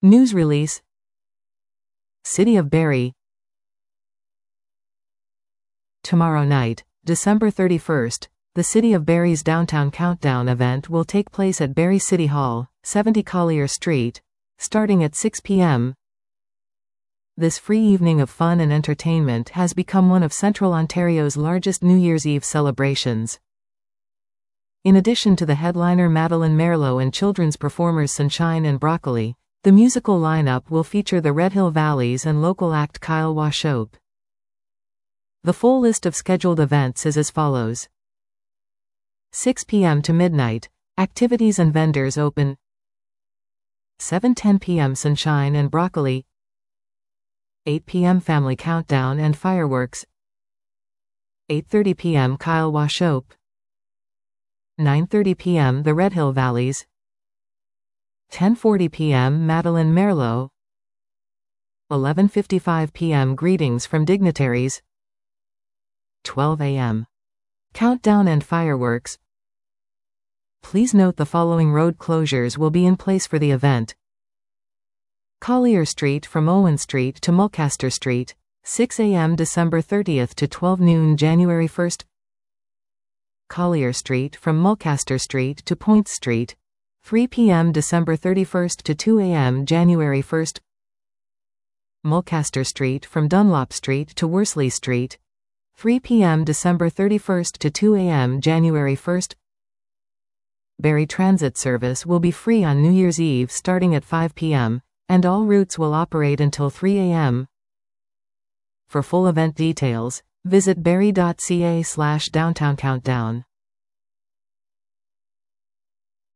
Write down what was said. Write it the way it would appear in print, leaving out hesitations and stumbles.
News release. City of Barrie. Tomorrow night, December 31st, the City of Barrie's Downtown Countdown event will take place at Barrie City Hall, 70 Collier Street, starting at 6 p.m. This free evening of fun and entertainment has become one of Central Ontario's largest New Year's Eve celebrations. In addition to the headliner Madeleine Merlot and children's performers Sunshine and Broccoli, the musical lineup will feature the Red Hill Valleys and local act Kyle Washope. The full list of scheduled events is as follows. 6 p.m. to midnight, activities and vendors open. 7:10 p.m. Sunshine and Broccoli. 8 p.m. Family Countdown and Fireworks. 8:30 p.m. Kyle Washope. 9:30 p.m. The Red Hill Valleys. 10:40 p.m. Madeleine Merlot. 11:55 p.m. Greetings from Dignitaries. 12 a.m. Countdown and Fireworks. Please note the following road closures will be in place for the event. Collier Street from Owen Street to Mulcaster Street, 6 a.m. December 30th to 12 noon January 1st. Collier Street from Mulcaster Street to Point Street, 3 p.m. December 31st to 2 a.m. January 1st. Mulcaster Street from Dunlop Street to Worsley Street, 3 p.m. December 31st to 2 a.m. January 1st. Barrie Transit service will be free on New Year's Eve starting at 5 p.m. and all routes will operate until 3 a.m. For full event details, visit barrie.ca/downtowncountdown.